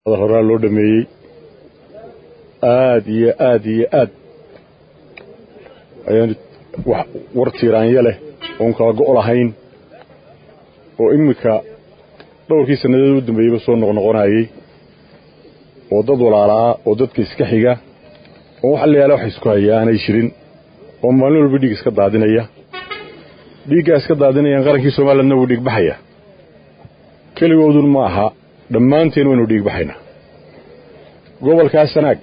هذا هرا لو دمي آد يعني ورتيران يله oon kala go' lahayn oo imika dhowrkii sanadood u dambeeyay soo noqonayay oo dad walaalaa oo dadka iska xiga oo waxa la yaalo wax isku hayaanay shirin oo maalin walba dhiig iska daadinayaan qarankii Soomaaliland uu dhiig baxaya kaligoodun ma aha dhammaanteen waynu dhiig baxayna gobolka Sanaag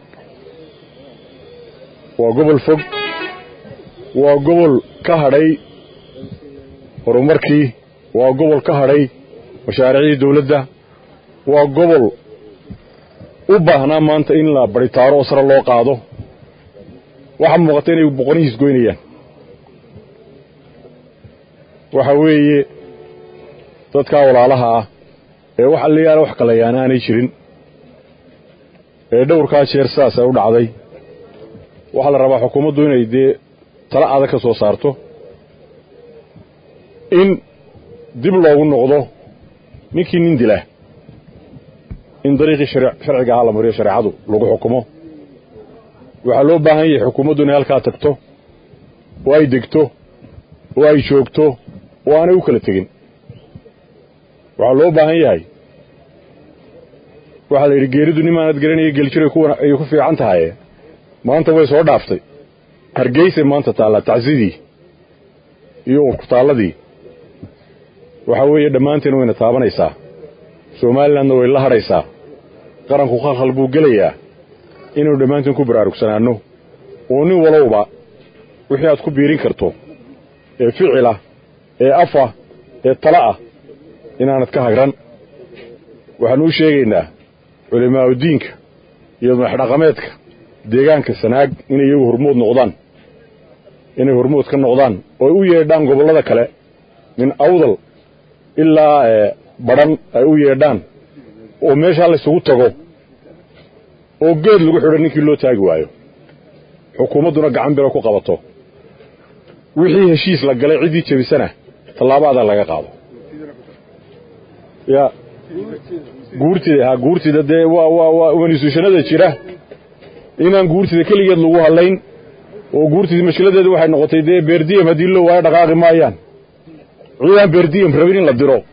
waa gobol fog waa gobol ka hadhay horumarkii waa gobol ka hadhay mashaariicii dawladda waa gobol u baahnaa maanta in la baritaaro sare loo qaado waxa muuqata inay boqonihiis goynayaan waxa weeye dadka walaalaha ah ee waxa la yaalo wax kala yaanaanay jirin ee dhowrka jeer saas ay u dhacday waxa la rabaa xukuumaddu inay tala adag ka soo saarto in dib loogu noqdo ninkii nin dila in dariiqi sharciga la mariyo shariicadu lagu xukumo waxa loo baahan yahay xukuumaddu inay halka tagto oo ay degto oo ay joogto oo aanay u kala tagin waxa loo baahan yahay waxa la yiri geeridu nimaanad garanay geljiray kuwa ay ku fiican tahay maanta way soo dhaaftay hargeysa maanta taala tacsidii iyo kutaaladii waxa weeye dhamaanteen wayna taabanaysaa Soomaaliland way la haraysaa qaranku khalkhal buu gelayaa inuu dhamaanteen ku baraarugsanaano oo nin walowba wixii aad ku biirin karto ee ficila ee afa ee tala ah inaanad ka hagran waxaan u sheegaynaa culimada diinka iyo madaxdhaqameedka deegaanka Sanaag inay iyagu hormood ka noqdaan oo u yeedhaan gobolada kale min awdal ilaa baran ay u yeedhaan oo meesha la isugu tago oo geed lagu xidho ninkii loo taagi waayo xukuumadduna gacan biro ku qabato wixii heshiis la galay cidii jabisana talaabada laga qaado ya guurtida waa waniisuushanada jira inaan guurtida kaligeed lagu halayn oo guurtida mashkiladeedu waxay noqotay beerdiyam hadii loo waayo dhaqaaqi maayaan ciidan beerdiyam rabin in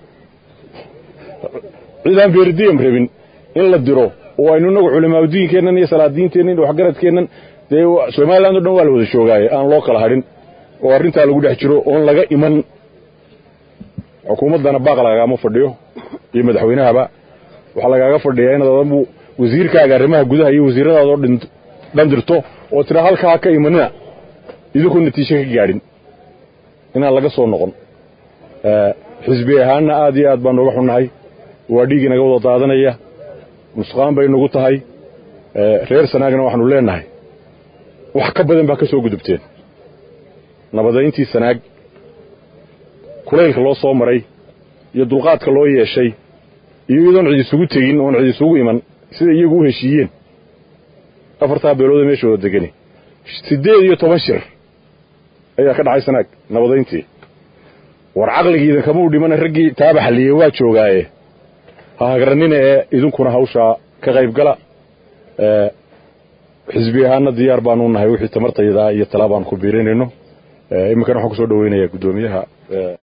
la diro oo aynu nagu culimada diinkeenan iyo salaadiinteenan wax garadkeenan Soomaaliland oo dhan waa la wada joogay aan loo kala harin oo arinta lagu dhex jiro oo laga iman xukuumadana baaq lagama fadhiyo iyo madaxweynahaba waxa lagaga fadhiyaa in dadku wasiirkaaga arrimaha gudaha iyo wasiiradaada oo dhandirto oo tira halka ka imanina idinku natiijo ka gaadhin inaan laga soo noqon xisbi ahaana aad iyo aad baan uga xunahay waa dhiig inaga wada daadanaya musqaan bay nagu tahay reer Sanaagna waxaanu leenahay wax ka badan baa ka soo gudubteen nabadayntii Sanaag kuleylka loo soo maray iyo dulqaadka loo yeeshay iyo iyadoon cid isugu tagin oo cid isugu iman sida iyagu u heshiiyeen afarta beelood meeshooda degani 18 shir ayaa ka dhacay Sanaag nabadayntii war aqligiidan kama u dhiman ragii taaba xaliyay waa joogaaye ha garanina idinkuna hawsha ka qayb gala xisbi ahaana diyaar baan u nahay wixii tamartayda iyo talaabaan ku biirinayno imika waxaan ku soo dhaweynayaa gudoomiyaha